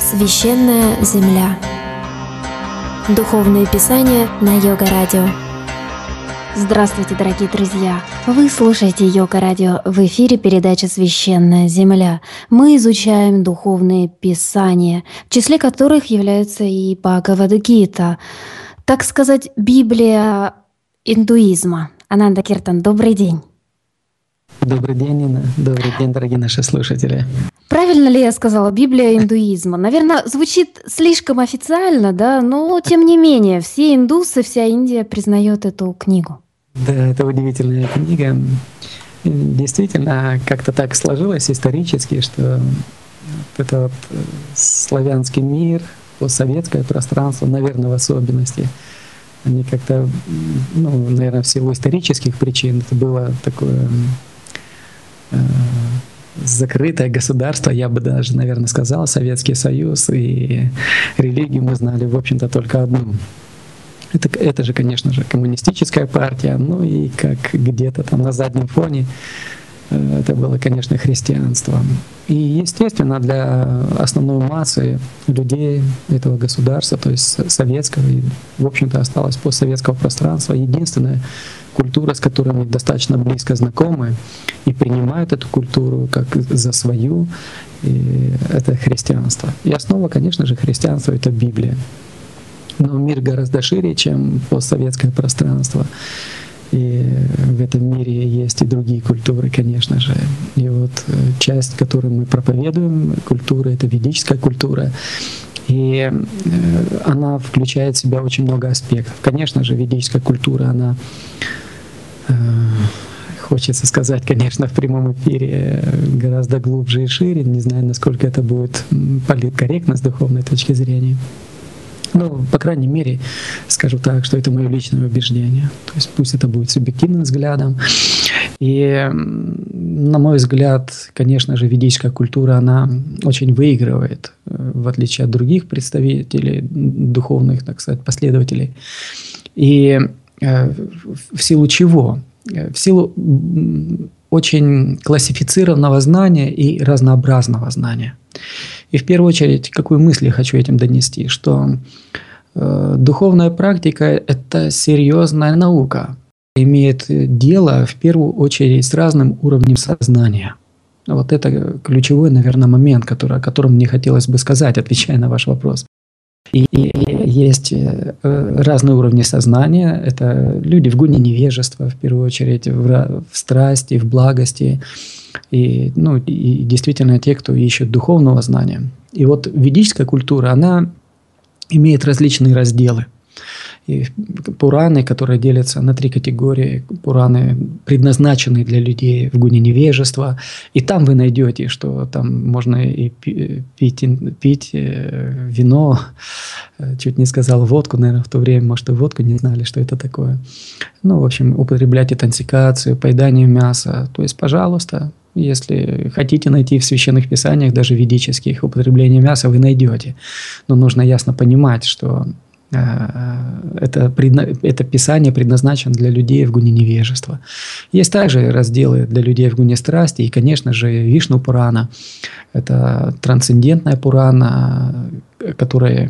Священная земля. Духовные писания на Йога Радио. Здравствуйте, дорогие друзья! Вы слушаете Йога Радио. В эфире передача «Священная земля». Мы изучаем духовные писания, в числе которых являются и Бхагавад-гита, так сказать, Библия индуизма. Ананда Киртан, добрый день! Добрый день, Нина. Добрый день, дорогие наши слушатели. Правильно ли я сказала «Библия индуизма»? Наверное, звучит слишком официально, да? Но тем не менее, все индусы, вся Индия признает эту книгу. Да, это удивительная книга. Действительно, как-то так сложилось исторически, что это вот славянский мир, постсоветское пространство, наверное, в особенности, они как-то, наверное, в силу исторических причин, это было такое закрытое государство, я бы даже, наверное, сказал, Советский Союз, и религию мы знали, в общем-то, только одну. Это же, конечно же, коммунистическая партия, и как где-то там на заднем фоне это было, конечно, христианство. И, естественно, для основной массы людей этого государства, то есть советского, и, в общем-то, осталось постсоветского пространства, единственная культура, с которой мы достаточно близко знакомы и принимают эту культуру как за свою, и это христианство. И основа, конечно же, христианства — это Библия. Но мир гораздо шире, чем постсоветское пространство. И в этом мире есть и другие культуры, конечно же. И вот часть, которую мы проповедуем, культура — это ведическая культура. И она включает в себя очень много аспектов. Конечно же, ведическая культура, она, хочется сказать, конечно, в прямом эфире гораздо глубже и шире. Не знаю, насколько это будет политкорректно с духовной точки зрения. По крайней мере, скажу так, что это мое личное убеждение. То есть пусть это будет субъективным взглядом. И, на мой взгляд, конечно же, ведическая культура, она очень выигрывает, в отличие от других представителей, духовных, так сказать, последователей. И в силу чего? В силу очень классифицированного знания и разнообразного знания. И в первую очередь, какую мысль я хочу этим донести, что духовная практика — это серьезная наука, имеет дело в первую очередь с разным уровнем сознания. Вот это ключевой, наверное, момент, о котором мне хотелось бы сказать, отвечая на ваш вопрос. И есть разные уровни сознания. Это люди в гуне невежества, в первую очередь, в страсти, в благости. И действительно те, кто ищет духовного знания. И вот ведическая культура, она имеет различные разделы. И Пураны, которые делятся на 3 категории. Пураны, предназначенные для людей в гуне невежества. И там вы найдете, что там можно и пить вино, чуть не сказал водку, наверное, в то время, может, и водку не знали, что это такое. В общем, употреблять интоксикацию, поедание мяса. То есть, пожалуйста, если хотите найти в священных писаниях, даже ведических, употребление мяса, вы найдете. Но нужно ясно понимать, что это писание предназначено для людей в гуне невежества. Есть также разделы для людей в гуне страсти, и, конечно же, Вишну Пурана. Это трансцендентная Пурана, которая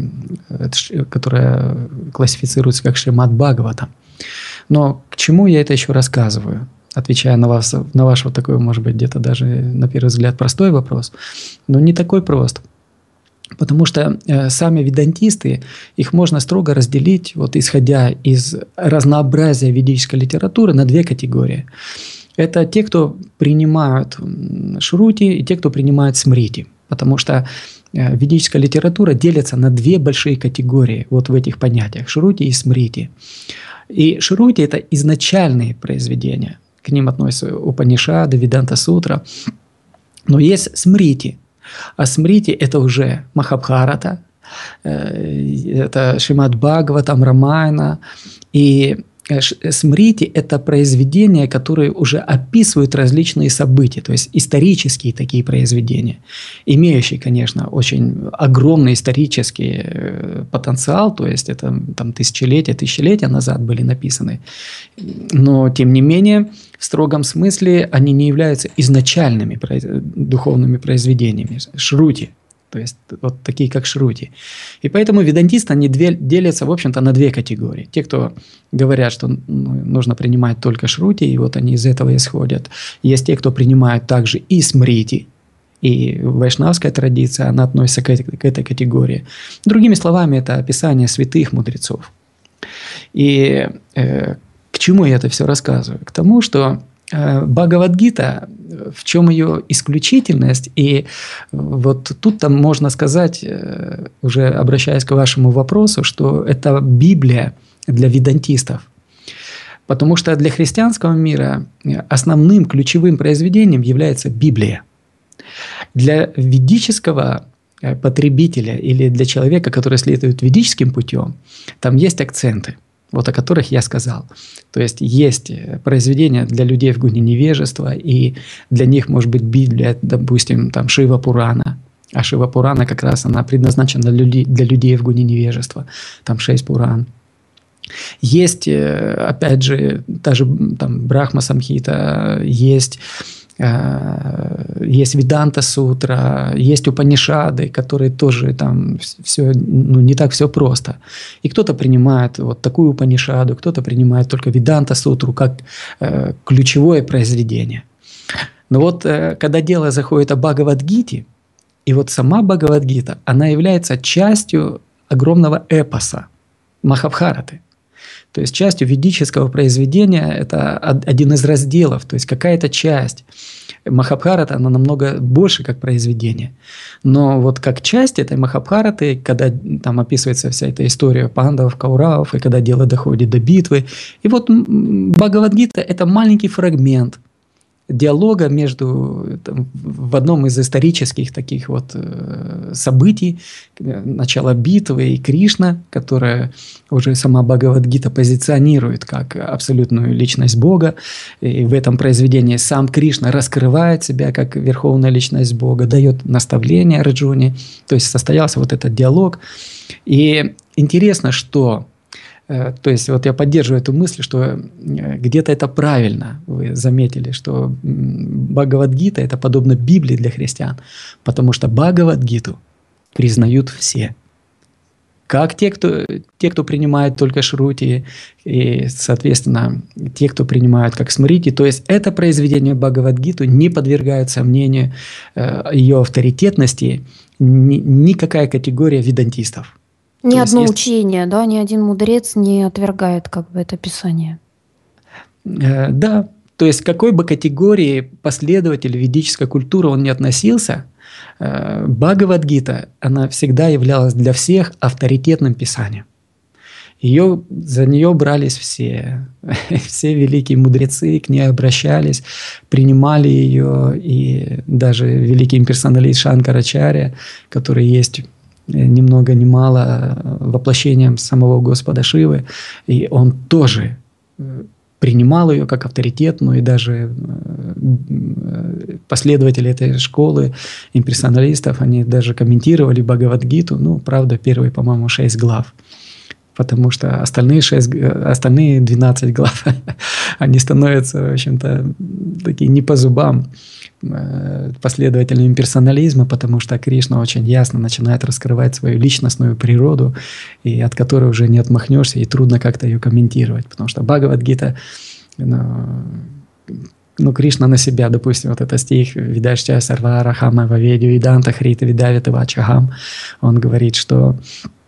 классифицируется как Шримад Бхагаватам. Но к чему я это еще рассказываю? Отвечая на ваш вот такой, может быть, где-то даже на первый взгляд простой вопрос, но не такой прост. Потому что сами ведантисты, их можно строго разделить, вот исходя из разнообразия ведической литературы, на 2 категории. Это те, кто принимают шрути, и те, кто принимают смрити. Потому что ведическая литература делится на 2 большие категории вот в этих понятиях – шрути и смрити. И шрути – это изначальные произведения. К ним относятся Упанишады, Веданта-сутра. Но есть смрити. А смрити — это уже Махабхарата, это Шримад Бхагаватам, Рамаяна. И смрити — это произведения, которые уже описывают различные события, то есть исторические такие произведения, имеющие, конечно, очень огромный исторический потенциал, то есть это там тысячелетия назад были написаны. Но, тем не менее, в строгом смысле они не являются изначальными духовными произведениями. Шрути То есть вот такие, как Шрути. И поэтому ведантисты, они делятся, в общем-то, на две категории. Те, кто говорят, что нужно принимать только Шрути, и вот они из этого исходят. Есть те, кто принимают также и Смрити, и вайшнавская традиция, она относится к этой категории. Другими словами, это описание святых мудрецов. И к чему я это все рассказываю? К тому, что Бхагавад-гита, в чем ее исключительность, и вот тут там можно сказать, уже обращаясь к вашему вопросу, что это Библия для ведантистов. Потому что для христианского мира основным ключевым произведением является Библия. Для ведического потребителя или для человека, который следует ведическим путем, там есть акценты, вот о которых я сказал. То есть есть произведения для людей в гуне невежества, и для них может быть Библия, допустим, там Шива Пурана. А Шива Пурана как раз она предназначена для людей в гуне невежества. Там 6 Пуран. Есть, опять же, та же там Брахма Самхита, есть Веданта Сутра, есть Упанишады, которые тоже там все, не так все просто. И кто-то принимает вот такую Упанишаду, кто-то принимает только Веданта Сутру как ключевое произведение. Но вот когда дело заходит о Бхагавад-гите, и вот сама Бхагавад-гита, она является частью огромного эпоса Махабхараты. То есть частью ведического произведения это один из разделов, то есть какая-то часть. Махабхарата, она намного больше как произведение. Но вот как часть этой Махабхараты, когда там описывается вся эта история пандавов, кауравов, и когда дело доходит до битвы, и вот Бхагавад-гита – это маленький фрагмент диалога между в одном из исторических таких вот событий, начало битвы, и Кришна, которая уже сама Бхагавад-гита позиционирует как абсолютную личность Бога, и в этом произведении сам Кришна раскрывает себя как верховная личность Бога, дает наставления Арджуне, то есть состоялся вот этот диалог. И интересно, что то есть вот я поддерживаю эту мысль, что где-то это правильно. Вы заметили, что Бхагавад-гита – это подобно Библии для христиан, потому что Бхагавад-гиту признают все. Как те, кто принимает только Шрути, и, соответственно, те, кто принимают как Смрити. То есть это произведение Бхагавад-гиту не подвергает сомнению ее авторитетности никакая категория ведантистов. Ни одно учение, да, ни один мудрец не отвергает как бы это писание. Да, то есть к какой бы категории последователь ведической культуры он ни относился, Бхагавад-гита, она всегда являлась для всех авторитетным писанием. За нее брались все великие мудрецы, к ней обращались, принимали ее, и даже великий имперсоналист Шанкарачарья, который есть ни много ни мало воплощением самого Господа Шивы, и он тоже принимал ее как авторитетную, и даже последователи этой школы имперсоналистов, они даже комментировали Бхагавад-гиту, ну, правда, первые, по-моему, 6 глав, потому что остальные 12 глав, они становятся, в общем-то, такие не по зубам последователям имперсонализма, потому что Кришна очень ясно начинает раскрывать свою личностную природу, и от которой уже не отмахнешься, и трудно как-то ее комментировать, потому что Бхагавад-гита, Кришна на себя, допустим, вот этот стих «Видашча сарва рахама ваведю иданта хрита видавит вачахам», он говорит, что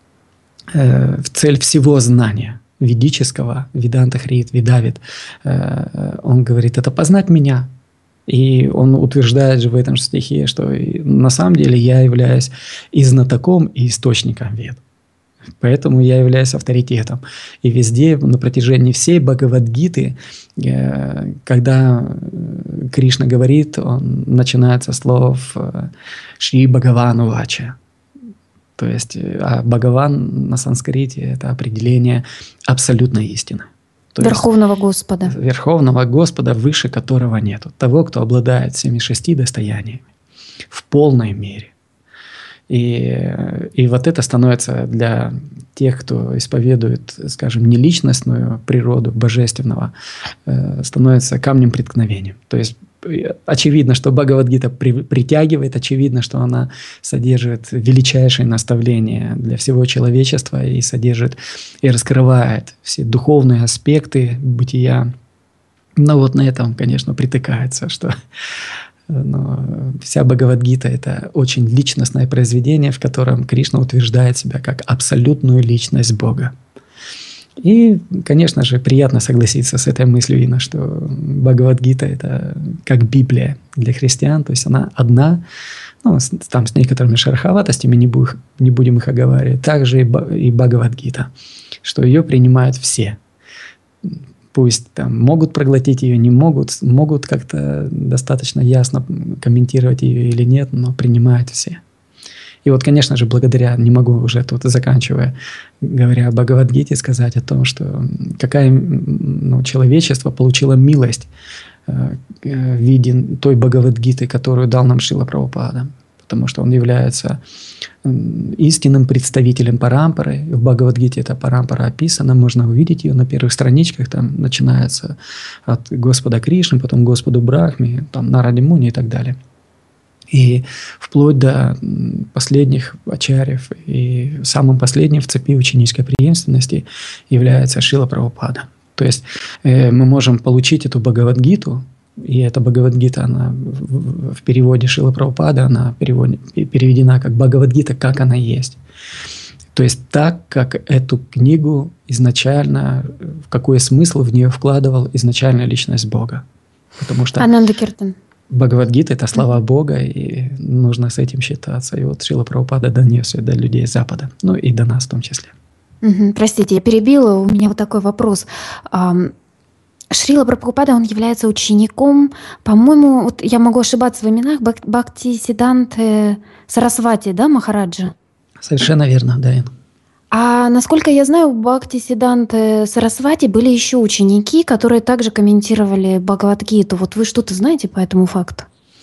цель всего знания ведического, виданта хрит, видавит, он говорит, это познать меня. И он утверждает же в этом стихе, что на самом деле я являюсь и знатоком, и источником вед. Поэтому я являюсь авторитетом. И везде, на протяжении всей Бхагавад-гиты, когда Кришна говорит, он начинает со слов «Шри Бхагавану Вача». То есть Бхагаван на санскрите – это определение абсолютной истины. Верховного Господа. Верховного Господа, выше которого нету. Того, кто обладает всеми 6 достояниями в полной мере. И вот это становится для тех, кто исповедует, скажем, неличностную природу божественного, становится камнем преткновения. То есть очевидно, что Бхагавад-гита притягивает, очевидно, что она содержит величайшие наставления для всего человечества и содержит и раскрывает все духовные аспекты бытия. Но вот на этом, конечно, притыкается, что вся Бхагавад-гита – это очень личностное произведение, в котором Кришна утверждает себя как абсолютную личность Бога. И, конечно же, приятно согласиться с этой мыслью, Инна, что Бхагавад-гита – это как Библия для христиан, то есть она одна, там с некоторыми шероховатостями, не будем их оговаривать, также и Бхагавад-гита, что ее принимают все. Пусть там могут проглотить ее, не могут как-то достаточно ясно комментировать ее или нет, но принимают все. И вот, конечно же, не могу уже тут, заканчивая, говоря о Бхагавад-гите, сказать о том, что человечество получило милость в виде той Бхагавад-гиты, которую дал нам Шрила Прабхупада. Потому что он является истинным представителем парампары. В Бхагавад-гите эта парампара описана, можно увидеть ее на первых страничках. Там начинается от Господа Кришны, потом Господу Брахме, там Нараде Муни и так далее. И вплоть до последних ачарьев. И самым последним в цепи ученической преемственности является Шрила Прабхупада. То есть мы можем получить эту Бхагавад-гиту, и эта Бхагавад-гита, она в переводе Шрилы Прабхупады, она переведена как Бхагавад-гита, как она есть. То есть так, как эту книгу изначально, в какой смысл в нее вкладывал изначально личность Бога. Потому что Ананда Киртан. Бхагавад-гита – это слова Бога, и нужно с этим считаться. И вот Шрила Прабхупада донес ее до людей Запада, и до нас в том числе. Простите, я перебила, у меня вот такой вопрос. Шрила Прабхупада, он является учеником, по-моему, вот я могу ошибаться в именах, Бхактисиданты Сарасвати, да, Махараджа? Совершенно верно, да. А насколько я знаю, у Бхактисиданты Сарасвати были еще ученики, которые также комментировали Бхагавад-гиту. Вот вы что-то знаете по этому факту?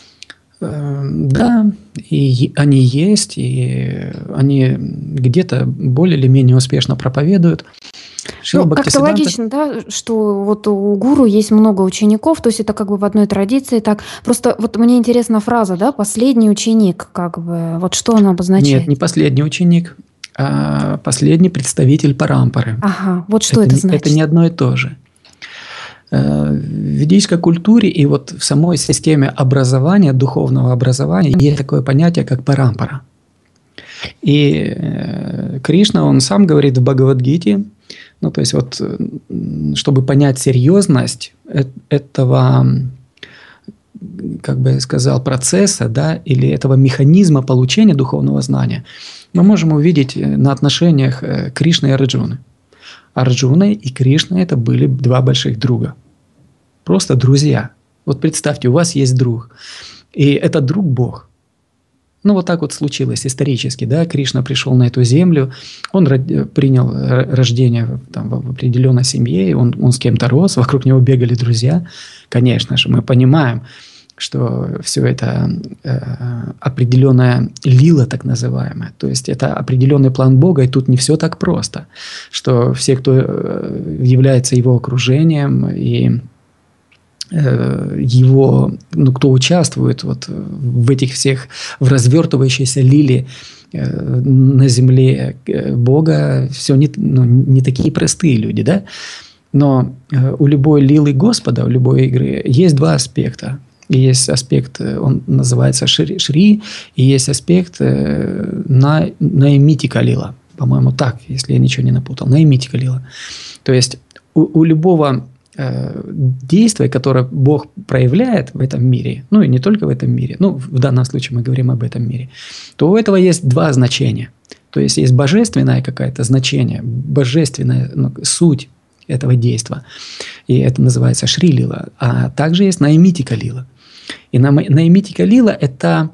Да, и они есть, и они где-то более или менее успешно проповедуют. Как-то логично, да, что вот у гуру есть много учеников, то есть это как бы в одной традиции так. Просто вот мне интересна фраза, да, последний ученик, как бы, вот что она обозначает? Нет, не последний ученик, а последний представитель парампары. Ага, вот что это значит? Это не одно и то же. В ведической культуре и вот в самой системе образования, духовного образования есть такое понятие, как парампара. И Кришна, он сам говорит в Бхагавад-гите, то есть вот, чтобы понять серьезность этого, как бы я сказал, процесса, да, или этого механизма получения духовного знания, мы можем увидеть на отношениях Кришны и Арджуны. Арджуна и Кришна – это были два больших друга. Просто друзья. Вот представьте, у вас есть друг, и этот друг – Бог. Вот так вот случилось исторически, да, Кришна пришел на эту землю, он принял рождение в определенной семье, он с кем-то рос, вокруг него бегали друзья. Конечно же, мы понимаем, что все это определенная лила, так называемая, то есть это определенный план Бога, и тут не все так просто, что все, кто является его окружением и его, кто участвует вот в этих всех, в развертывающейся лиле на земле Бога, все не такие простые люди, да? Но у любой лилы Господа, у любой игры есть два аспекта. Есть аспект, он называется Шри, и есть аспект Наймитика лила. По-моему, так, если я ничего не напутал. Наймитика лила. То есть у любого действия, которое Бог проявляет в этом мире, и не только в этом мире, в данном случае мы говорим об этом мире, то у этого есть два значения. То есть есть божественное какое-то значение, божественная суть этого действия, и это называется Шри-лила, а также есть Наймитика лила. И Наймитика лила – это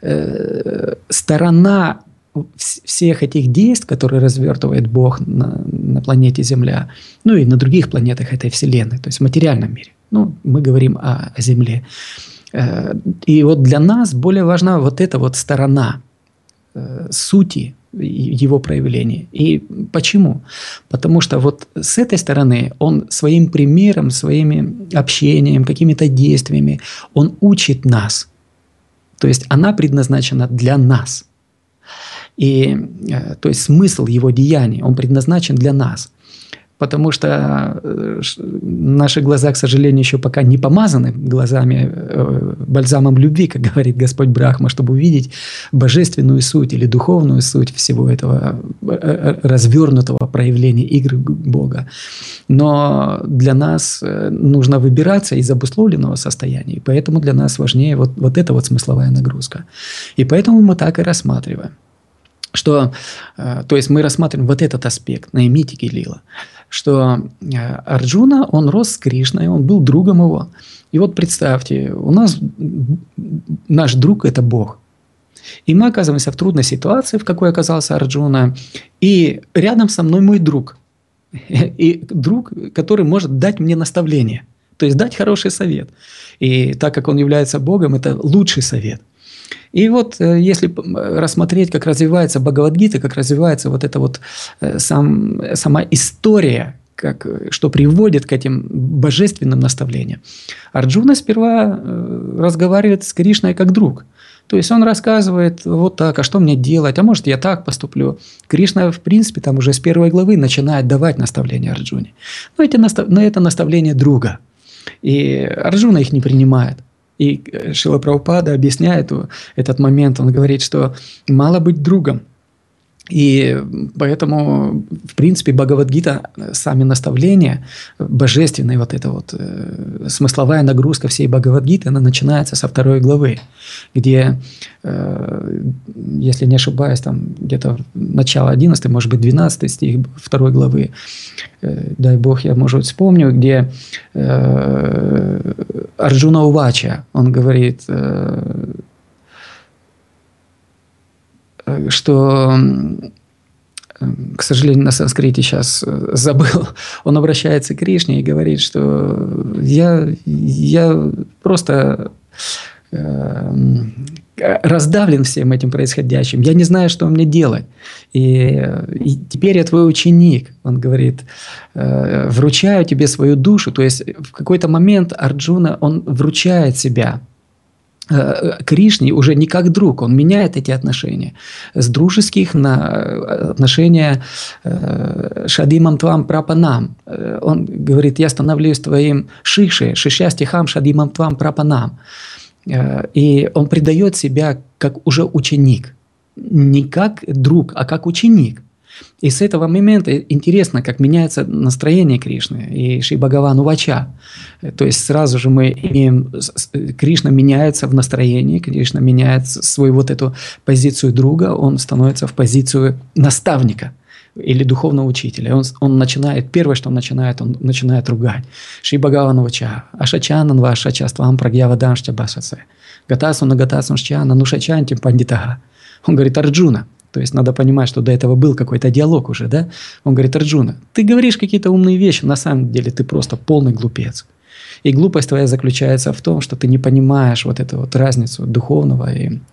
сторона всех этих действий, которые развертывает Бог на планете Земля, и на других планетах этой Вселенной, то есть в материальном мире. Мы говорим о Земле. И вот для нас более важна вот эта вот сторона сути его проявлении. И почему? Потому что вот с этой стороны он своим примером, своим общением, какими-то действиями, он учит нас. То есть она предназначена для нас. И то есть смысл его деяний, он предназначен для нас. Потому что наши глаза, к сожалению, еще пока не помазаны глазами, бальзамом любви, как говорит Господь Брахма, чтобы увидеть божественную суть или духовную суть всего этого развернутого проявления игры Бога. Но для нас нужно выбираться из обусловленного состояния, и поэтому для нас важнее вот эта вот смысловая нагрузка. И поэтому мы так и рассматриваем. Что, то есть мы рассматриваем вот этот аспект Наймитики Лила, что Арджуна, он рос с Кришной, он был другом его. И вот представьте, у нас наш друг – это Бог. И мы оказываемся в трудной ситуации, в какой оказался Арджуна, и рядом со мной мой друг. И друг, который может дать мне наставление, то есть дать хороший совет. И так как он является Богом, это лучший совет. И вот если рассмотреть, как развивается Бхагавад-гита, как развивается вот эта вот сама история, что приводит к этим божественным наставлениям. Арджуна сперва разговаривает с Кришной как друг. То есть он рассказывает вот так, а что мне делать, а может я так поступлю. Кришна, в принципе, там уже с первой главы начинает давать наставления Арджуне. Но это наставления друга. И Арджуна их не принимает. И Шрила Прабхупада объясняет этот момент. Он говорит, что мало быть другом. И поэтому, в принципе, Бхагавад-гита, сами наставления, божественная вот эта вот смысловая нагрузка всей Бхагавад-гиты, она начинается со 2 главы, где, если не ошибаюсь, там где-то начало 11, может быть, 12 стих 2 главы, дай Бог, я, может, вспомню, где Арджуна Увача, он говорит, что, к сожалению, на санскрите сейчас забыл, он обращается к Кришне и говорит, что я просто раздавлен всем этим происходящим, я не знаю, что мне делать. И теперь я твой ученик. Он говорит, вручаю тебе свою душу. То есть в какой-то момент Арджуна, он вручает себя Кришне уже не как друг, он меняет эти отношения с дружеских на отношения шадимам твам прапанам. Он говорит, я становлюсь твоим шишьястихам шадимам твам прапанам. И он предает себя как уже ученик, не как друг, а как ученик. И с этого момента интересно, как меняется настроение Кришны и Шри Бхагаван Увача. То есть сразу же мы имеем, Кришна меняется в настроении, Кришна меняет свою вот эту позицию друга, он становится в позицию наставника или духовного учителя. Он начинает, первое, что он начинает ругать. Шри Бхагаван Увача, Ашачанан Вашачаствам Прагьяваданшча Башасе, Гатасуна Гатасуншчана Нушачантим Пандитага. Он говорит, Арджуна. То есть надо понимать, что до этого был какой-то диалог уже, да? Он говорит, Арджуна, ты говоришь какие-то умные вещи, на самом деле ты просто полный глупец. И глупость твоя заключается в том, что ты не понимаешь вот эту вот разницу духовного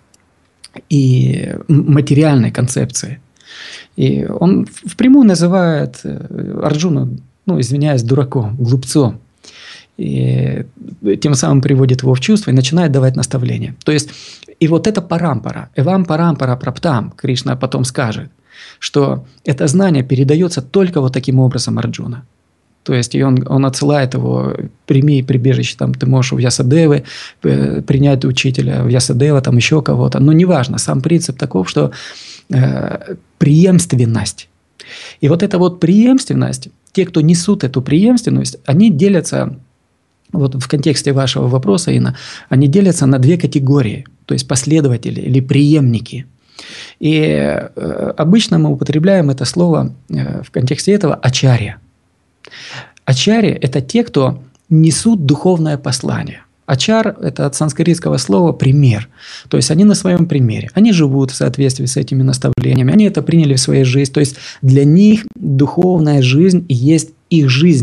и материальной концепции. И он впрямую называет Арджуну, извиняюсь, дураком, глупцом. И тем самым приводит его в чувство и начинает давать наставления. То есть, и вот это парампара, эвам парампара праптам, Кришна потом скажет, что это знание передается только вот таким образом Арджуна. То есть, и он отсылает его, прими прибежище, там, ты можешь у Вьясадевы принять учителя, Вьясадева, там еще кого-то, но неважно, сам принцип таков, что преемственность. И вот эта вот преемственность, те, кто несут эту преемственность, они делятся, вот в контексте вашего вопроса, Инна, они делятся на 2 категории, то есть последователи или преемники. И обычно мы употребляем это слово в контексте этого ачарья. Ачарья – это те, кто несут духовное послание. Ачар – это от санскритского слова «пример». То есть они на своем примере. Они живут в соответствии с этими наставлениями. Они это приняли в своей жизни. То есть для них духовная жизнь есть их жизнь.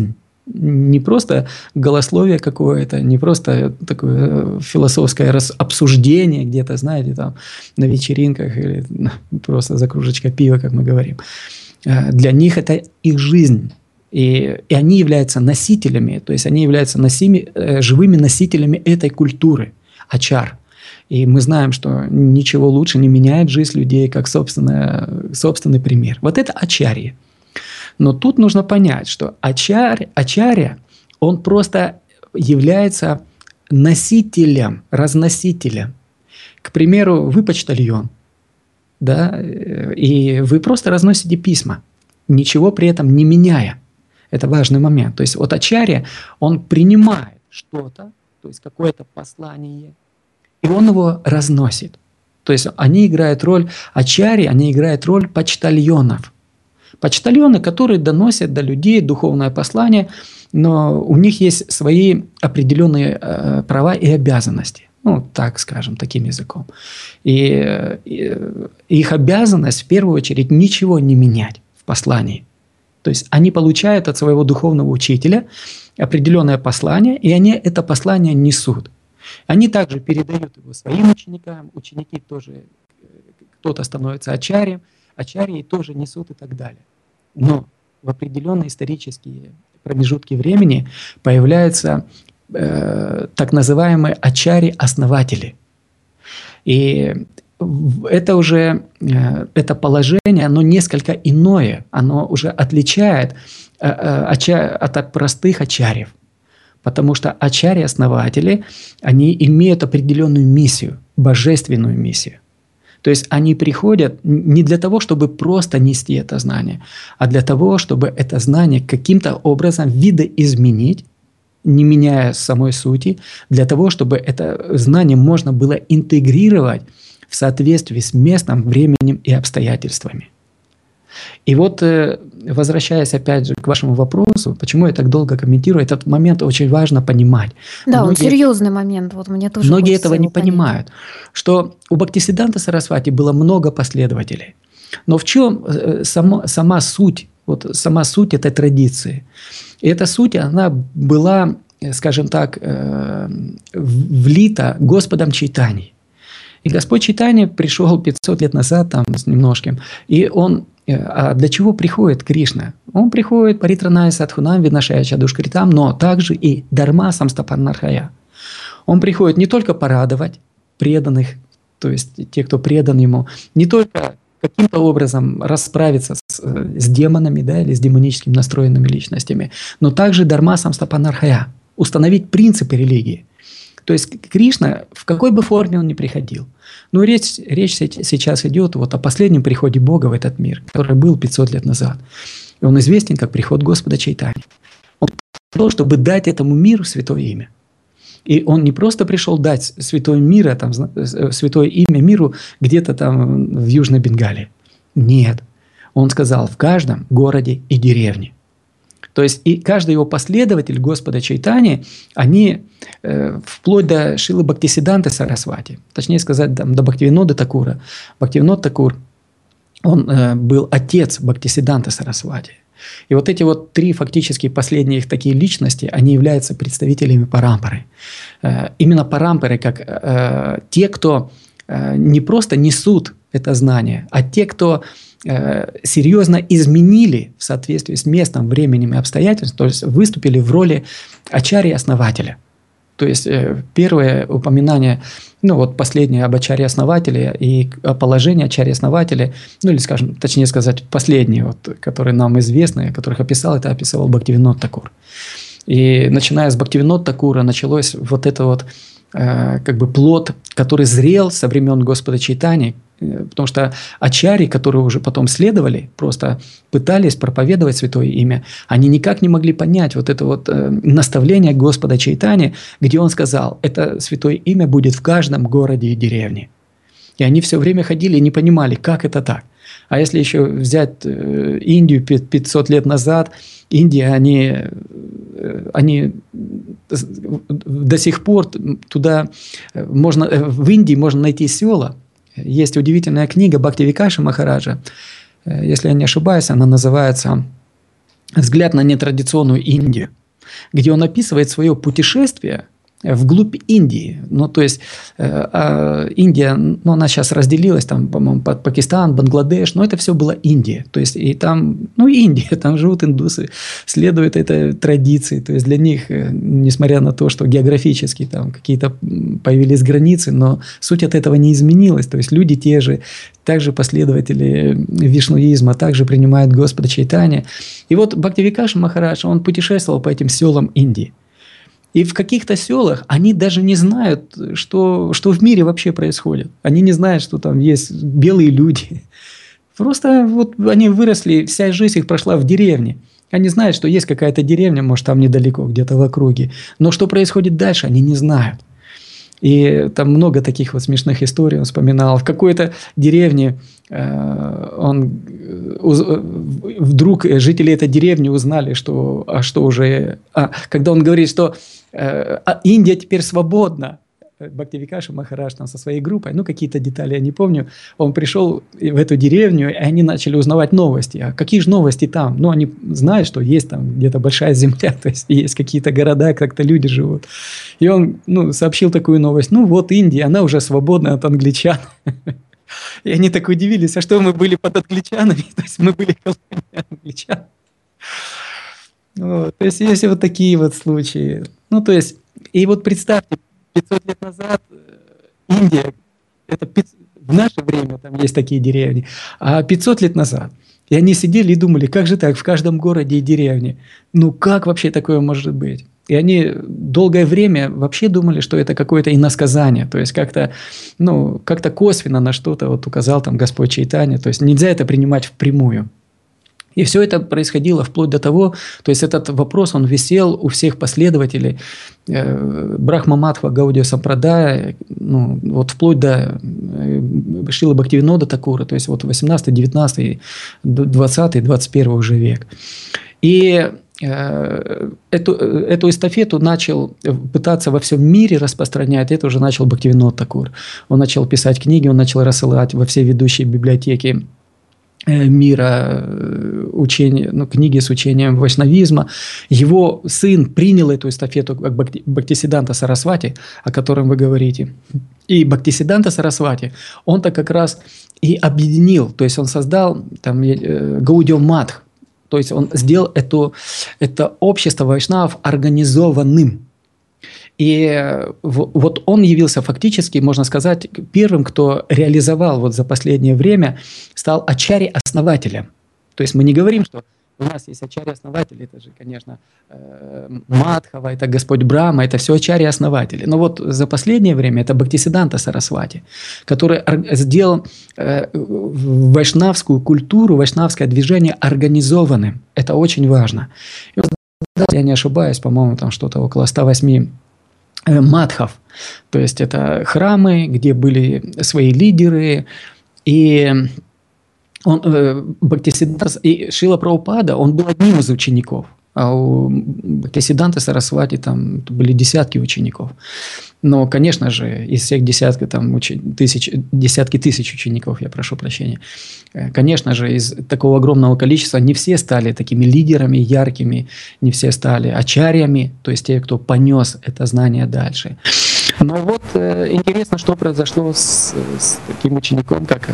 Не просто голословие какое-то, не просто такое философское обсуждение где-то, знаете, там на вечеринках или просто за кружечкой пива, как мы говорим. Для них это их жизнь. И они являются носителями, то есть они являются живыми носителями этой культуры, ачар. И мы знаем, что ничего лучше не меняет жизнь людей, как собственный пример. Вот это ачарья. Но тут нужно понять, что ачарья, он просто является носителем, разносителем. К примеру, вы почтальон, да, и вы просто разносите письма, ничего при этом не меняя. Это важный момент. То есть вот ачарья, он принимает что-то, то есть какое-то послание, и он его разносит. То есть они играют роль ачарьи, они играют роль почтальонов. Почтальоны, которые доносят до людей духовное послание, но у них есть свои определенные права и обязанности. Ну, так скажем, таким языком. И их обязанность в первую очередь ничего не менять в послании. То есть они получают от своего духовного учителя определенное послание, и они это послание несут. Они также передают его своим ученикам, ученики тоже, кто-то становится ачарьем, ачарьи тоже несут и так далее. Но в определенные исторические промежутки времени появляются так называемые ачарьи-основатели. И это положение, оно несколько иное, оно уже отличает от простых ачарьев. Потому что ачарьи-основатели, они имеют определенную миссию, божественную миссию. То есть они приходят не для того, чтобы просто нести это знание, а для того, чтобы это знание каким-то образом видоизменить, не меняя самой сути, для того, чтобы это знание можно было интегрировать в соответствии с местом, временем и обстоятельствами. И вот, возвращаясь опять же к вашему вопросу, почему я так долго комментирую, этот момент очень важно понимать. Да, он серьезный момент, вот мне тоже многие этого не понимают, что у Бхактисиддханта Сарасвати было много последователей. Но в чем сама суть этой традиции? И эта суть, она была, скажем так, влита Господом Чайтаньей. И Господь Чайтанья пришел 500 лет назад, там, с немножким, и он... А для чего приходит Кришна? Он приходит паритраная садхунам винашая чадушкритам, но также и дарма самстапарнархая. Он приходит не только порадовать преданных, то есть те, кто предан ему, не только каким-то образом расправиться с демонами, да, или с демонически настроенными личностями, но также дарма самстапарнархая, установить принципы религии. То есть Кришна, в какой бы форме он ни приходил. Но речь сейчас идет вот о последнем приходе Бога в этот мир, который был 500 лет назад. И он известен как приход Господа Чайтаньи. Он пришел, чтобы дать этому миру святое имя. И он не просто пришел дать святое имя миру где-то там в Южной Бенгалии. Нет. Он сказал в каждом городе и деревне. То есть и каждый его последователь Господа Чайтаньи, они вплоть до Шрилы Бхактисиддханты Сарасвати, точнее сказать, до Бхактивинода Такура. Бхактивинод Такур, он был отец Бхактисиддханты Сарасвати. И вот эти вот три фактически последние такие личности, они являются представителями парампары. Именно парампары как те, кто не просто несут это знание, а те, кто серьезно изменили в соответствии с местом, временем и обстоятельствами, то есть выступили в роли ачарьи-основателя. То есть первое упоминание, ну вот последнее об ачарье-основателе и о положении ачарьи-основателя, ну или, скажем, точнее сказать, последние, вот, которые нам известны, которых это описывал Бхактивинод Такур. И начиная с Бхактивинод Такура началось вот это вот как бы плод, который зрел со времен Господа Чайтаньи, потому что ачарьи, которые уже потом следовали, просто пытались проповедовать святое имя, они никак не могли понять вот это вот наставление Господа Чайтаньи, где он сказал, это святое имя будет в каждом городе и деревне. И они все время ходили и не понимали, как это так. А если еще взять Индию 500 лет назад, Индия, они до сих пор туда в Индии можно найти села. Есть удивительная книга Бхактивикаши Махараджа, если я не ошибаюсь, она называется «Взгляд на нетрадиционную Индию». где он описывает свое путешествие вглубь Индии. Ну, то есть, Индия, ну, она сейчас разделилась, там, по-моему, Пакистан, Бангладеш, но это все была Индия. То есть, и там, ну, Индия, там живут индусы, следуют этой традиции. То есть, для них, несмотря на то, что географически там какие-то появились границы, но суть от этого не изменилась. То есть, люди те же, также последователи вишнуизма, также принимают Господа Чайтанья. И вот Бхактивикаша Махарадж, он путешествовал по этим селам Индии. И в каких-то селах они даже не знают, что в мире вообще происходит. Они не знают, что там есть белые люди. Просто вот они выросли, вся жизнь их прошла в деревне. Они знают, что есть какая-то деревня, может, там недалеко, где-то в округе. Но что происходит дальше, они не знают. И там много таких вот смешных историй он вспоминал. В какой-то деревне вдруг жители этой деревни узнали, когда он говорит, что Индия теперь свободна. Бхактивикаша Махарадж там со своей группой, ну, какие-то детали я не помню, он пришел в эту деревню, и они начали узнавать новости. А какие же новости там? Ну, они знают, что есть там где-то большая земля, то есть есть какие-то города, как-то люди живут. И он, сообщил такую новость. Ну, вот Индия, она уже свободна от англичан. И они так удивились, а что мы были под англичанами? То есть мы были колонией англичан. Вот. То есть есть вот такие вот случаи. Ну, то есть, и вот представьте, 500 лет назад Индия, в наше время там есть такие деревни, а 500 лет назад. И они сидели и думали, как же так, в каждом городе и деревне. Ну, как вообще такое может быть? И они долгое время вообще думали, что это какое-то иносказание. То есть, как-то косвенно на что-то вот указал там Господь Чайтанья. То есть, нельзя это принимать впрямую. И все это происходило вплоть до того, то есть этот вопрос, он висел у всех последователей Брахма-Маттха Гаудия Сампрадая, вот вплоть до Шрилы Бхактивинода Такура, то есть вот 18, 19, 20, 21 уже век. И эту эстафету начал пытаться во всем мире распространять, это уже начал Бхактивинод Такур. Он начал писать книги, он начал рассылать во все ведущие библиотеки мира учения, книги с учением вайшнавизма. Его сын принял эту эстафету, как Бхактисиддханта Сарасвати, о котором вы говорите. И Бхактисиддханта Сарасвати, он-то как раз и объединил, то есть он создал там Гаудия Матх, то есть он сделал это общество вайшнавов организованным. И вот он явился фактически, можно сказать, первым, кто реализовал вот за последнее время, стал ачарья-основателем. То есть мы не говорим, что у нас есть ачарья-основатели, это же, конечно, Мадхава, это Господь Брахма, это все ачарья-основатели. Но вот за последнее время это Бхактисиддханта Сарасвати, который сделал вайшнавскую культуру, вайшнавское движение организованным. Это очень важно. И вот, я не ошибаюсь, по-моему, там что-то около 108 мадхов, то есть это храмы, где были свои лидеры, и Бхактисиддханта и Шрила Прабхупада, он был одним из учеников, а у Бхактисиддханты Сарасвати там были десятки учеников. Но, конечно же, из всех десятки тысяч учеников, я прошу прощения, конечно же, из такого огромного количества не все стали такими лидерами яркими, не все стали ачарьями, то есть те, кто понес это знание дальше. Но вот интересно, что произошло с таким учеником, как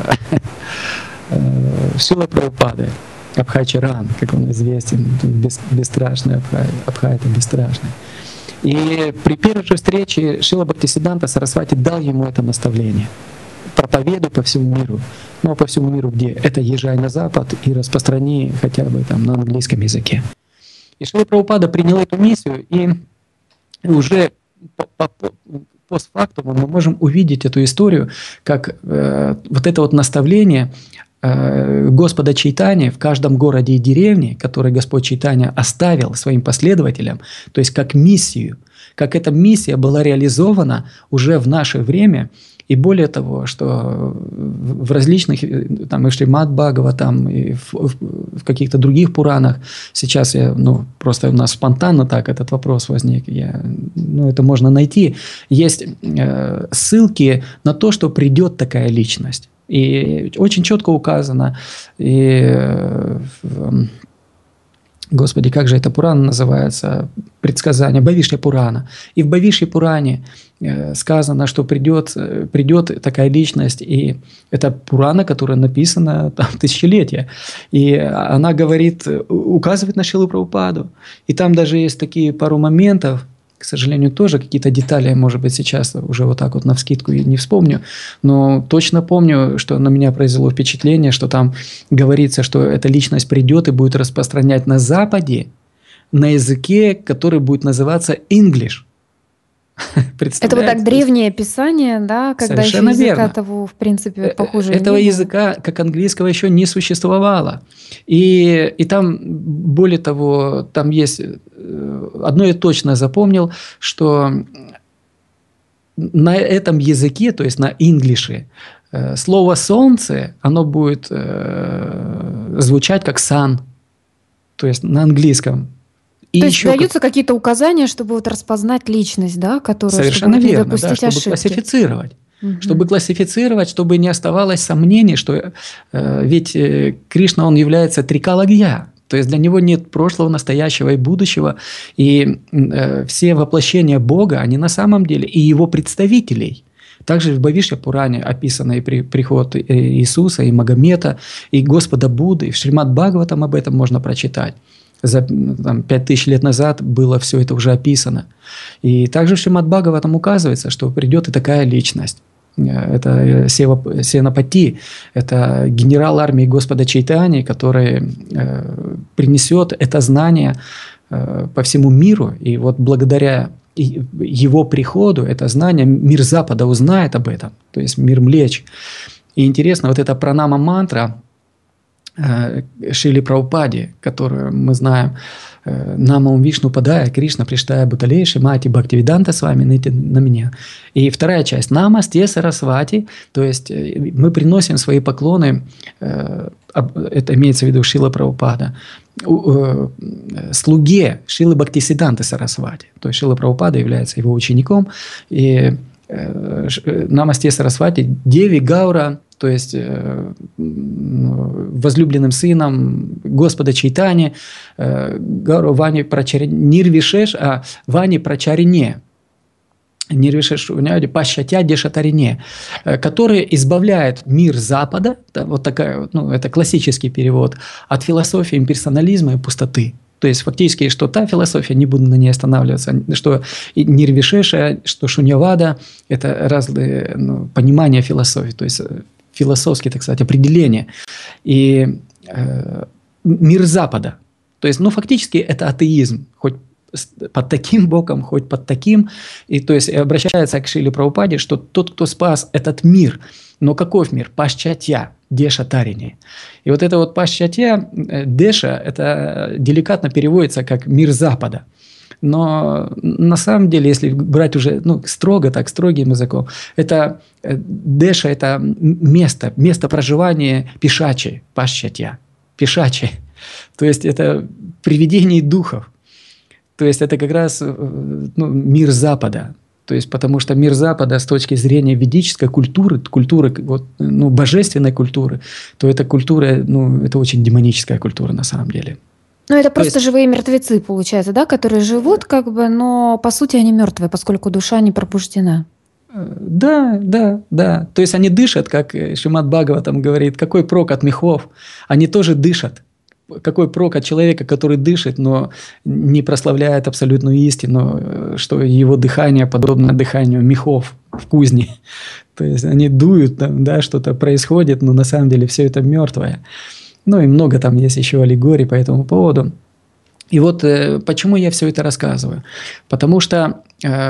Шрила Прабхупада, Абхай-чаран, как он известен, бесстрашный Абхай, это бесстрашный. И при первой же встрече Шрила Бхактисиддханта Сарасвати дал ему это наставление: проповедуй по всему миру. Ну, а по всему миру где? Это естжай на Запад и распространи хотя бы там на английском языке. И Шрила Прабхупада принял эту миссию, и уже постфактум мы можем увидеть эту историю, как вот это вот наставление Господа Чайтаньи в каждом городе и деревне, который Господь Чайтанья оставил своим последователям, то есть как миссию, как эта миссия была реализована уже в наше время. И более того, что в различных, там и в Шримад Бхагаватам, и в каких-то других Пуранах, сейчас просто у нас спонтанно так этот вопрос возник, это можно найти, есть ссылки на то, что придет такая личность. И очень четко указано и Господи, как же это Пурана называется? Предсказание, Бхавишья Пурана. И в Бхавишье Пуране сказано, что придет такая личность, и это Пурана, которая написана там тысячелетия. И она говорит, указывает на Шрилу Прабхупаду. И там даже есть такие пару моментов, к сожалению, тоже какие-то детали, может быть, сейчас уже вот так вот навскидку и не вспомню, но точно помню, что на меня произвело впечатление, что там говорится, что эта личность придет и будет распространять на Западе на языке, который будет называться English. Это вот так древнее писание, да, когда совершенно еще языка верно. того, в принципе, похуже Этого не было. языка, как английского, еще не существовало. И там, более того, там есть... Одно я точно запомнил, что на этом языке, то есть на инглише, слово «солнце», оно будет звучать как «sun», то есть на английском. И то есть даются какие-то указания, чтобы вот распознать личность, да, которую, совершенно чтобы верно, не допустить да, чтобы ошибки. классифицировать. Угу. Чтобы классифицировать, чтобы не оставалось сомнений, что ведь Кришна, он является трикалагья. То есть для него нет прошлого, настоящего и будущего. И все воплощения Бога, они на самом деле и его представителей. Также в Бхавишья Пуране описано и приход Иисуса, и Магомета, и Господа Будды. И в Шримад Бхагаватам об этом можно прочитать. За 5000 лет назад было все это уже описано. И также в Шримад Бхагаватам указывается, что придет и такая личность. Это Сенапати, это генерал армии Господа Чайтаньи, который принесет это знание по всему миру. И вот благодаря его приходу, это знание, мир Запада узнает об этом, то есть мир Млеч. И интересно, вот эта пранама-мантра Шриле Прабхупаде, которую мы знаем, Намам Вишну Падая, Кришна Приштая Буталей, Шимати Бхактивиданта с вами на меня. И вторая часть Намасте Сарасвати, то есть мы приносим свои поклоны, это имеется в виду Шрила Прабхупада, слуге Шрилы Бхактисиддханты Сарасвати. То есть Шрила Прабхупада является его учеником, и Намасте Сарасвати, Деви Гаура, то есть возлюбленным сыном Господа Чайтаньи, Гауру Вани Прачарине, Нирвишеш, а Вани Прачарине, Нирвишеш, Пашчатя Дешатарине, которые избавляют мир Запада, вот такая, это классический перевод, от философии имперсонализма и пустоты. То есть фактически, что та философия, не буду на ней останавливаться, что Нирвишеша, что Шуньявада – это разные понимания философии, то есть философские, так сказать, определения. И мир Запада. То есть, фактически это атеизм, хоть под таким боком, хоть под таким. И то есть обращается к Шриле Прабхупаде, что тот, кто спас этот мир, но каков мир? Пашчатья, Деша Тарини. И вот это вот Пашчатья, Деша, это деликатно переводится как мир Запада. Но на самом деле, если брать уже строго, так, строгим языком, это Деша – это место проживания пишачи, Пашчатья, пишачи. То есть это привидение духов. То есть это как раз мир Запада. То есть потому что мир Запада с точки зрения ведической культуры божественной культуры, то эта культура, это очень демоническая культура на самом деле. Это просто живые мертвецы, получается, да, которые живут но по сути они мертвые, поскольку душа не пробуждена. Да. То есть они дышат, как Шримад Бхагаватам говорит, какой прок от мехов? Они тоже дышат. Какой прок от человека, который дышит, но не прославляет абсолютную истину, что его дыхание подобно дыханию мехов в кузне. То есть они дуют, да, что-то происходит, но на самом деле все это мертвое. И много там есть еще аллегорий по этому поводу. И вот почему я все это рассказываю? Потому что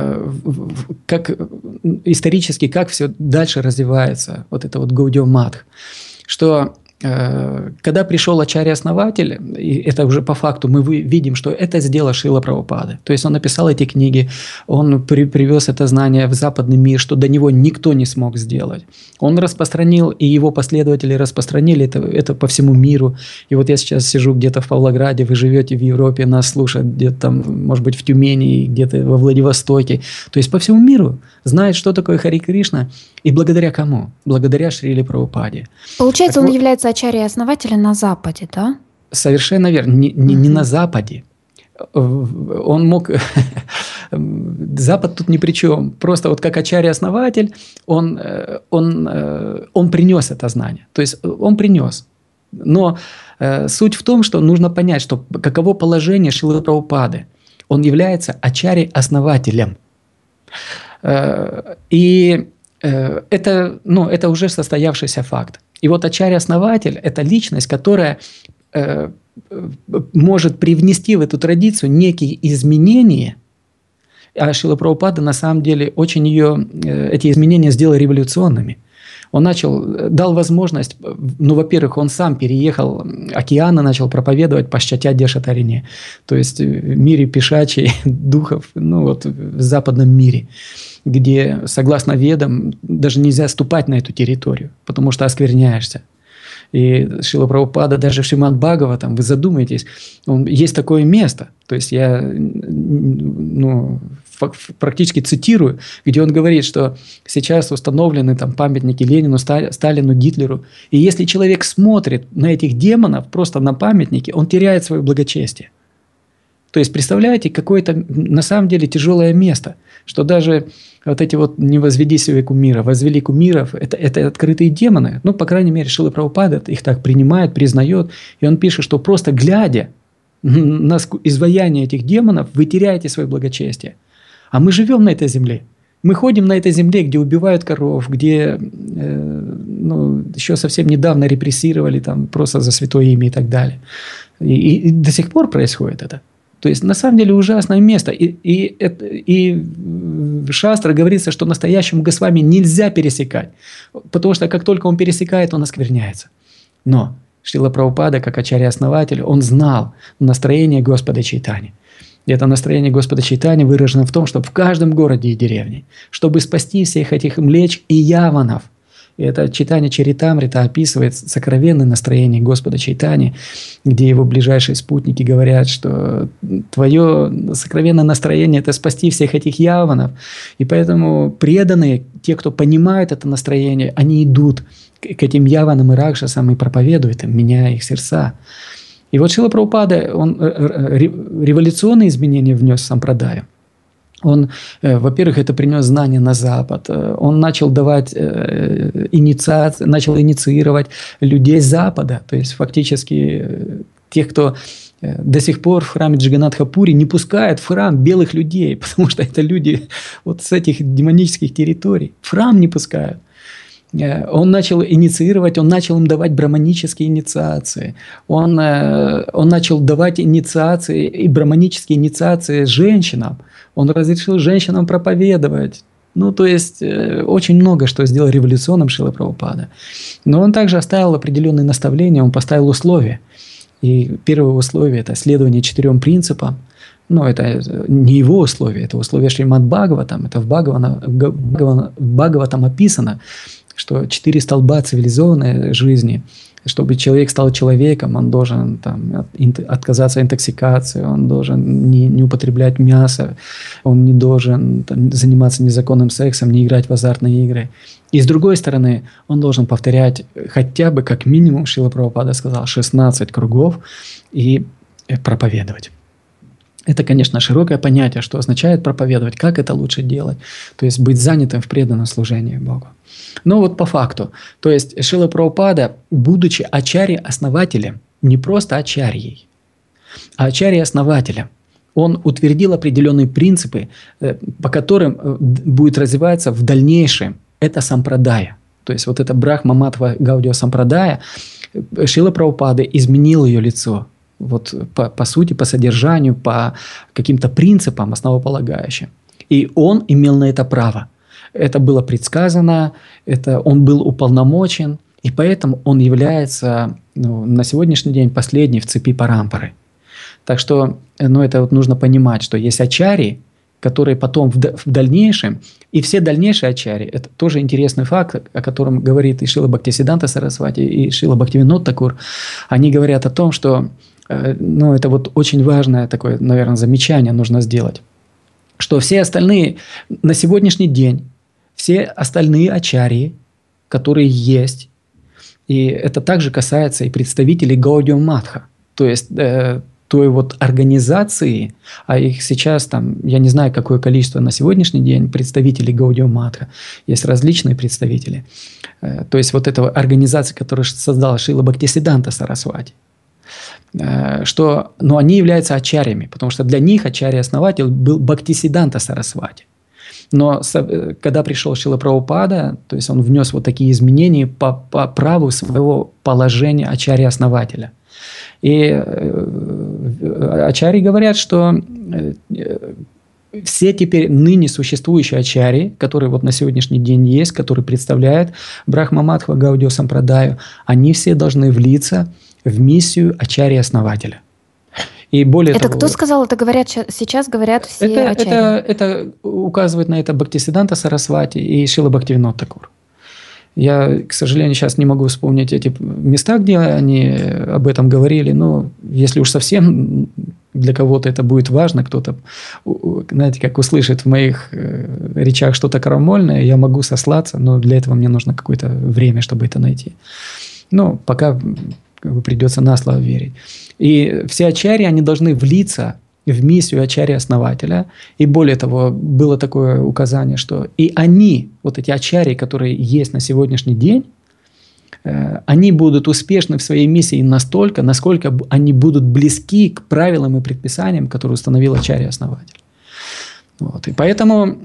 как исторически, как все дальше развивается, вот это вот Гаудия Матх, что когда пришел Ачарья-основатель, и это уже по факту мы видим, что это сделал Шрила Прабхупада. То есть он написал эти книги, он привез это знание в западный мир, что до него никто не смог сделать. Он распространил, и его последователи распространили это по всему миру. И вот я сейчас сижу где-то в Павлограде, вы живете в Европе, нас слушают где-то там, может быть, в Тюмени, где-то во Владивостоке. То есть по всему миру знают, что такое Хари Кришна. И благодаря кому? Благодаря Шриле Прабхупаде. Получается, он является Ачарьей-основателем на Западе, да? Совершенно верно. Не на Западе. Он мог... Запад тут ни при чем. Просто вот как ачарья-основатель, он принес это знание. То есть он принес. Но суть в том, что нужно понять, что каково положение Шрилы Прабхупады. Он является ачарьей-основателем. И это уже состоявшийся факт. И вот ачарья-основатель – это личность, которая может привнести в эту традицию некие изменения. А Шрила Прабхупада на самом деле очень эти изменения сделал революционными. Он дал возможность, во-первых, он сам переехал океаны, начал проповедовать пашчатья дешатарине, то есть в мире пешачей духов, в западном мире, где, согласно ведам, даже нельзя ступать на эту территорию, потому что оскверняешься. И Шрила Прабхупада даже в Шримад Бхагаватам, вы задумаетесь, есть такое место, то есть я практически цитирую, где он говорит, что сейчас установлены там памятники Ленину, Сталину, Гитлеру, и если человек смотрит на этих демонов, просто на памятники, он теряет свое благочестие. То есть, представляете, какое-то на самом деле тяжелое место, что даже вот эти вот «не возведи себе кумира», «возвели кумиров» – это открытые демоны. По крайней мере, Шрила Прабхупада их так принимает, признает. И он пишет, что просто глядя на изваяние этих демонов, вы теряете свое благочестие. А мы живем на этой земле. Мы ходим на этой земле, где убивают коров, где еще совсем недавно репрессировали там, просто за святое имя и так далее. И до сих пор происходит это. То есть, на самом деле, ужасное место. И в Шастре говорится, что настоящему Госвами нельзя пересекать. Потому что как только он пересекает, он оскверняется. Но Шрила Прабхупада, как ачарья-основатель, он знал настроение Господа Чайтаньи. И это настроение Господа Чайтаньи выражено в том, чтобы в каждом городе и деревне, чтобы спасти всех этих млеч и яванов. И это Чайтанья Чаритамрита описывает сокровенное настроение Господа Чайтаньи, где его ближайшие спутники говорят, что твое сокровенное настроение – это спасти всех этих яванов. И поэтому преданные, те, кто понимают это настроение, они идут к этим яванам и ракшасам и проповедуют им, меняя их сердца. И вот Шрила Прабхупада, он революционные изменения внес в сампрадаю. Он, во-первых, это принес знания на Запад. Он начал давать инициации, начал инициировать людей Запада. То есть, фактически, тех, кто до сих пор в храме Джаганнатха-Пури не пускает в храм белых людей, потому что это люди вот с этих демонических территорий. В храм не пускают. Он начал инициировать, он начал им давать браманические инициации. Он начал давать инициации и браманические инициации женщинам. Он разрешил женщинам проповедовать. То есть, очень много что сделал революционным Шрила Прабхупада. Но он также оставил определенные наставления, он поставил условия. И первое условие – это следование 4 принципам. Это не его условия, это условия Шримад Бхагаватам. Это в Бхагаватам описано, что 4 столба цивилизованной жизни. Чтобы человек стал человеком, он должен отказаться от интоксикации, он должен не употреблять мясо, он не должен заниматься незаконным сексом, не играть в азартные игры. И с другой стороны, он должен повторять хотя бы, как минимум, Шрила Прабхупада сказал, 16 кругов и проповедовать. Это, конечно, широкое понятие, что означает проповедовать, как это лучше делать. То есть быть занятым в преданном служении Богу. Но вот по факту. То есть Шрила Прабхупада, будучи ачарьей-основателем, не просто ачарьей, а ачарьей-основателем, он утвердил определенные принципы, по которым будет развиваться в дальнейшем это сампрадая. То есть вот это Брахма-Маттва Гаудия сампрадая, Шрила Прабхупада изменил ее лицо. Вот по сути, по содержанию, по каким-то принципам основополагающим. И он имел на это право. Это было предсказано, он был уполномочен, и поэтому он является на сегодняшний день последний в цепи парампары. Так что это вот нужно понимать, что есть ачарьи, которые потом в дальнейшем, и все дальнейшие ачарьи, это тоже интересный факт, о котором говорит и Шрила Бхактисиддханта Сарасвати, и Шрила Бхактивинод Такур, они говорят о том, что это вот очень важное такое, наверное, замечание нужно сделать, что все остальные на сегодняшний день, все остальные ачарьи, которые есть, и это также касается и представителей Гаудия Матха, то есть той вот организации, а их сейчас там, я не знаю, какое количество на сегодняшний день представителей Гаудия Матха, есть различные представители, то есть вот этого организации, которую создала Шрила Бхактисиддханта Сарасвати, что, но они являются ачарьями, потому что для них ачарья-основатель был Бхактисиддханта Сарасвати. Но когда пришел Шрила Прабхупада, то есть он внес вот такие изменения по праву своего положения ачарья-основателя. И ачарьи говорят, что все теперь ныне существующие ачарьи, которые вот на сегодняшний день есть, которые представляют Брахма-матхва Гаудия Сампрадаю, они все должны влиться в миссию ачарья-основателя. И более это того, кто сказал? Это говорят сейчас говорят все ачарьи. Это указывает на это Бхактисиддханта Сарасвати и Шрила Бхактивинода Такур. Я, к сожалению, сейчас не могу вспомнить эти места, где они об этом говорили, но если уж совсем для кого-то это будет важно, кто-то, знаете, как услышит в моих речах что-то крамольное, я могу сослаться, но для этого мне нужно какое-то время, чтобы это найти. Но пока придется на слово верить. И все ачарьи, они должны влиться в миссию ачарья-основателя. И более того, было такое указание, что и они, вот эти ачарьи, которые есть на сегодняшний день, они будут успешны в своей миссии настолько, насколько они будут близки к правилам и предписаниям, которые установил ачарья-основатель. Вот. И поэтому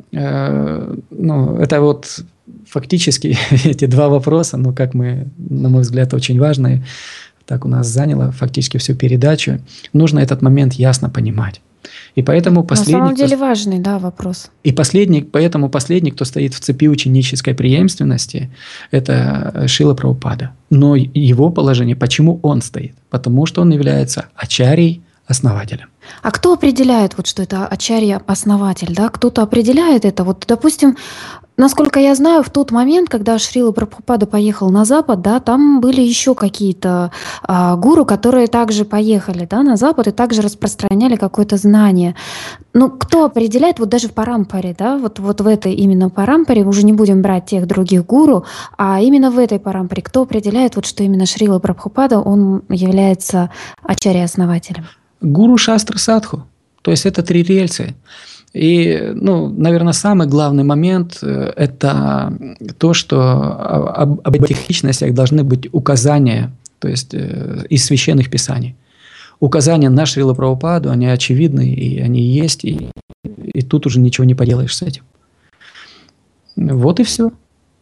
это вот фактически эти два вопроса, как мы, на мой взгляд, очень важные, так у нас заняло фактически всю передачу. Нужно этот момент ясно понимать. И поэтому последний... На самом деле важный, да, вопрос. И поэтому последний, кто стоит в цепи ученической преемственности, это Шрила Прабхупада. Но его положение, почему он стоит? Потому что он является ачарьей-основателем. А кто определяет, вот, что это ачарья-основатель? Да? Кто-то определяет это? Вот, допустим, насколько я знаю, в тот момент, когда Шрила Прабхупада поехал на Запад, да, там были еще какие-то гуру, которые также поехали, да, на Запад и также распространяли какое-то знание. Ну, кто определяет, вот даже в парампаре, да, вот в этой именно парампаре, уже не будем брать тех других гуру, а именно в этой парампаре, кто определяет, вот, что именно Шрила Прабхупада, он является ачарья-основателем? Гуру, шастра, садху. То есть это три рельсы. И, наверное, самый главный момент – это то, что об этих личностях должны быть указания, то есть из священных писаний. Указания на Шрилу Прабхупаду, они очевидны, и они есть, и тут уже ничего не поделаешь с этим. Вот и все.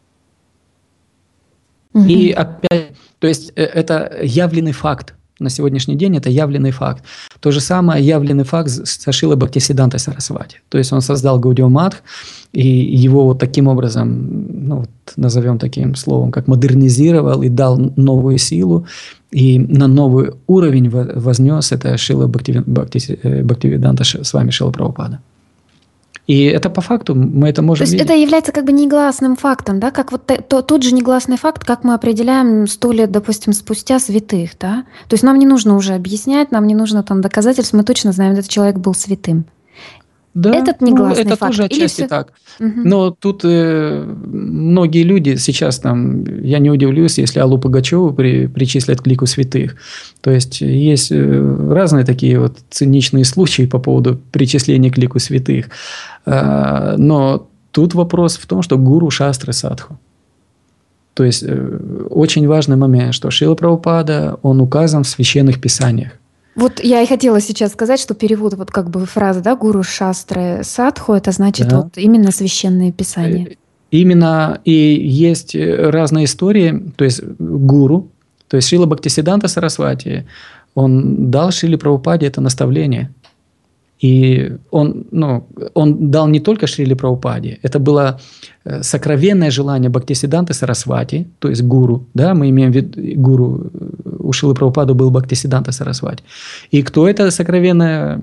Угу. И опять, то есть это явленный факт. На сегодняшний день это явленный факт. То же самое явленный факт со Шрилой Бхактисиддхантой Сарасвати. То есть он создал Гаудия Матх, и его вот таким образом, назовем таким словом, как модернизировал и дал новую силу, и на новый уровень вознес это Шрила Бхактивиданта с вами Шрила Прабхупада. И это по факту, мы это можем видеть. То есть это является как бы негласным фактом, да? Как вот тот же негласный факт, как мы определяем 100 лет, допустим, спустя святых, да? То есть нам не нужно уже объяснять, нам не нужно там доказательств, мы точно знаем, этот человек был святым. Да, этот негласный это факт. тоже отчасти так. Угу. Но тут многие люди сейчас там, я не удивлюсь, если Аллу Пугачеву причислят к лику святых. То есть есть разные такие вот циничные случаи по поводу причисления к лику святых. Но тут вопрос в том, что гуру, шастры, садху. То есть очень важный момент, что Шрила Прабхупада, он указан в священных писаниях. Вот я и хотела сейчас сказать, что перевод вот как бы фразы, да, гуру, шастры, садху, это значит вот именно священные писания. Именно, и есть разные истории, то есть гуру, то есть Шрила Бхактисиддханта Сарасвати, он дал Шриле Прабхупаде это наставление. И он дал не только Шриле Прабхупаде, это было сокровенное желание Бхактисиддханты Сарасвати, то есть гуру, да, мы имеем в виду гуру, у Шрилы Прабхупады был Бхактисиддханта Сарасвати. И кто это сокровенное,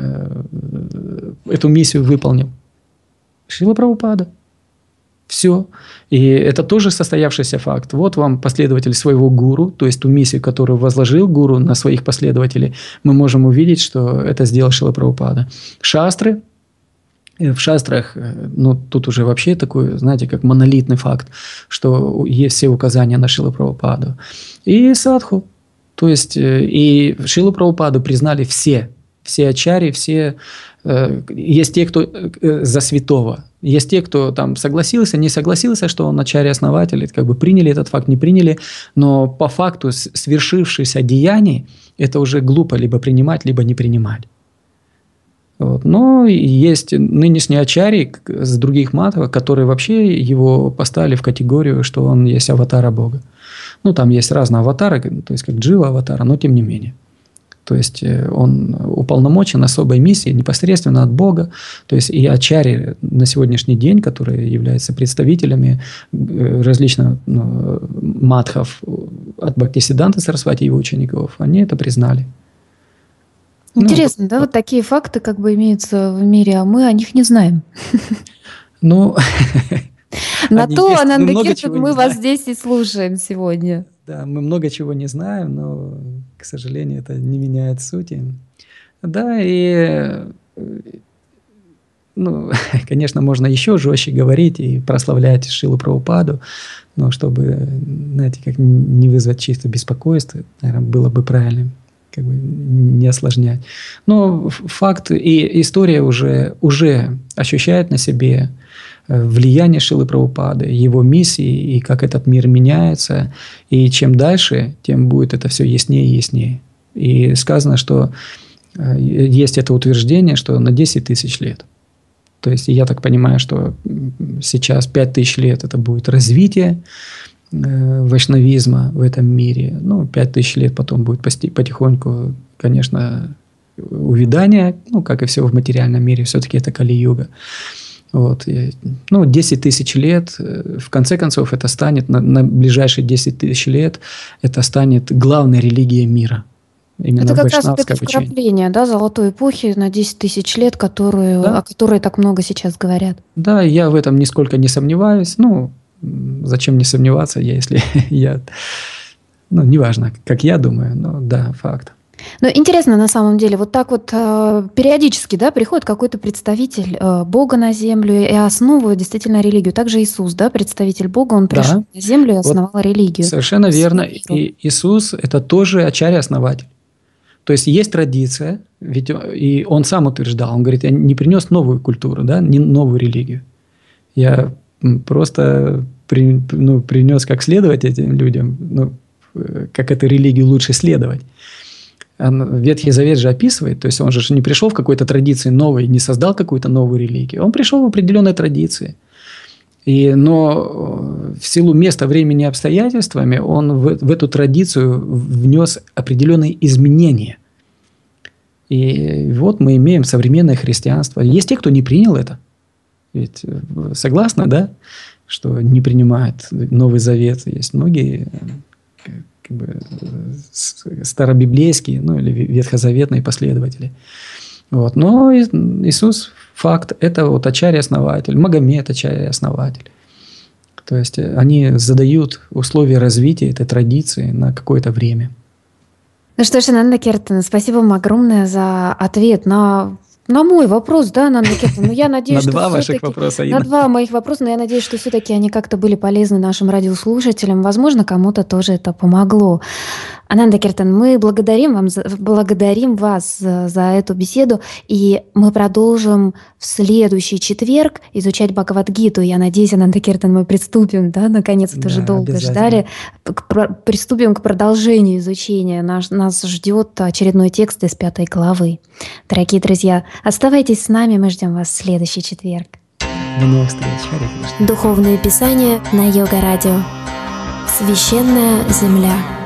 эту миссию выполнил? Шрила Прабхупада. Все. И это тоже состоявшийся факт. Вот вам последователь своего гуру, то есть ту миссию, которую возложил гуру на своих последователей, мы можем увидеть, что это сделал Шрила Прабхупада. Шастры. В шастрах, тут уже вообще такой, знаете, как монолитный факт, что есть все указания на Шрилу Прабхупаду. И садху. То есть и Шрилу Прабхупаду признали все ачарьи, все. Есть те, кто за святого. Есть те, кто там согласился, не согласился, что он ачарья-основатель, как бы приняли этот факт, не приняли. Но по факту свершившихся деяний это уже глупо либо принимать, либо не принимать. Вот. Но есть нынешние ачарьи с других матов, которые вообще его поставили в категорию, что он есть аватара Бога. Ну, там есть разные аватары, то есть как Джива аватара, но тем не менее. То есть он уполномочен особой миссией непосредственно от Бога. То есть и ачарьи на сегодняшний день, которые являются представителями различных мадхов от Бхактисиддханты Сарасвати и его учеников, они это признали. Интересно, да, вот такие факты как бы имеются в мире, а мы о них не знаем. Ну, на то, Ананда Киртан, мы вас здесь и слушаем сегодня. Да, мы много чего не знаем, но, к сожалению, это не меняет сути. Да, и, конечно, можно еще жестче говорить и прославлять Шрилу Прабхупаду, но чтобы, знаете, как не вызвать чисто беспокойство, наверное, было бы правильным, как бы не осложнять. Но факт и история уже ощущает на себе влияние Шрилы Прабхупады, его миссии и как этот мир меняется. И чем дальше, тем будет это все яснее и яснее. И сказано, что есть это утверждение, что на 10 тысяч лет. То есть я так понимаю, что сейчас 5000 лет это будет развитие вайшнавизма в этом мире. 5000 лет потом будет потихоньку, конечно, увядание, как и все в материальном мире, все-таки это Кали-юга. Вот. 10 тысяч лет, в конце концов, это станет, на ближайшие 10 тысяч лет, это станет главной религией мира. Именно это как раз это вкрапление, да, золотой эпохи на 10 тысяч лет, о которой так много сейчас говорят. Да, я в этом нисколько не сомневаюсь. Зачем не сомневаться, если я... неважно, как я думаю, но да, факт. Но интересно, на самом деле, вот так вот периодически, да, приходит какой-то представитель Бога на землю и основывает действительно религию. Также Иисус, да, представитель Бога, он пришел на землю и основал религию. Совершенно верно. И Иисус – это тоже ачарья-основатель. То есть есть традиция, ведь и он сам утверждал, он говорит, я не принес новую культуру, да, не новую религию. Я просто принес как следовать этим людям, как эту религию лучше следовать. Ветхий Завет же описывает, то есть он же не пришел в какой-то традиции новой, не создал какую-то новую религию. Он пришел в определенной традиции. Но в силу места, времени и обстоятельствами он в эту традицию внес определенные изменения. И вот мы имеем современное христианство. Есть те, кто не принял это. Ведь согласны, да, что не принимают Новый Завет. Есть многие старобиблейские, или ветхозаветные последователи. Вот. Но Иисус, факт, это вот ачарья-основатель, Магомед ачарья-основатель. То есть они задают условия развития этой традиции на какое-то время. Ну что ж, Ананда Киртан, спасибо вам огромное за ответ на мой вопрос, да, Ананда Киртан. Я надеюсь, на два ваших вопроса. На два моих вопроса, но я надеюсь, что все-таки они как-то были полезны нашим радиослушателям. Возможно, кому-то тоже это помогло. Ананда Киртан, мы благодарим вас за эту беседу, и мы продолжим в следующий четверг изучать Бхагавад-гиту. Я надеюсь, Ананда Киртан, мы приступим, да, наконец-то уже долго ждали, приступим к продолжению изучения. Нас ждет очередной текст из 5 главы. Дорогие друзья, оставайтесь с нами, мы ждем вас в следующий четверг. До новых встреч. Духовные писания на Йога Радио. Священная земля.